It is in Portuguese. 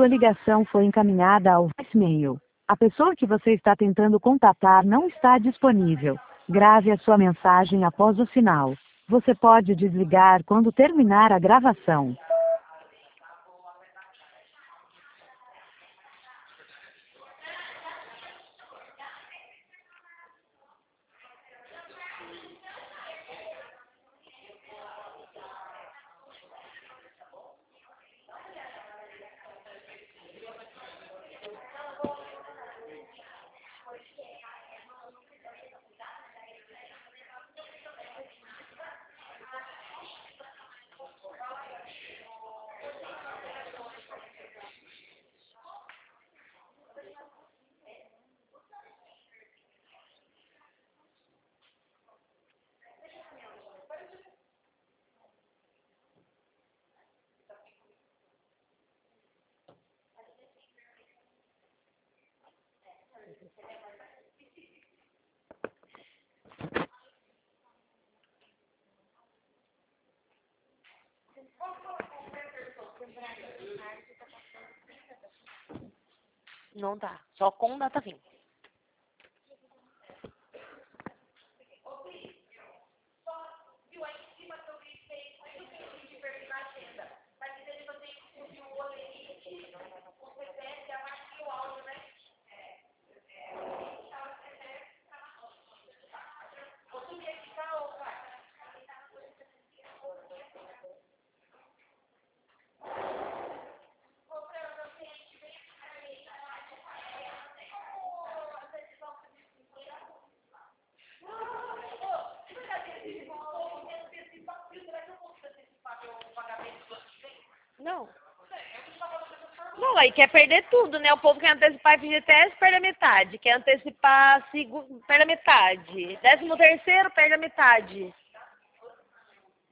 Sua ligação foi encaminhada ao voicemail. A pessoa que você está tentando contatar não está disponível. Grave a sua mensagem após o sinal. Você pode desligar quando terminar a gravação. Não tá. Só com data fim. Não. Não, aí quer perder tudo, né? O povo quer antecipar FGTS, perde a metade. Quer antecipar perde a metade. 13º, perde a metade.